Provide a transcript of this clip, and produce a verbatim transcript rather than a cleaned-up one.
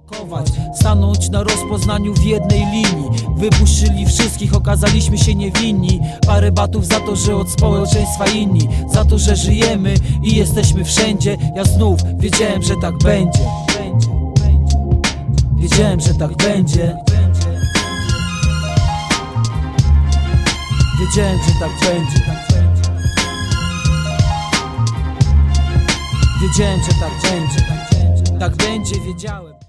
Stanąć na rozpoznaniu w jednej linii. Wypuścili wszystkich, okazaliśmy się niewinni. Parę batów za to, że od społeczeństwa inni. Za to, że żyjemy i jesteśmy wszędzie. Ja znów wiedziałem, że tak będzie. Wiedziałem, że tak będzie. Wiedziałem, że tak będzie. Wiedziałem, że tak będzie. Tak będzie, wiedziałem.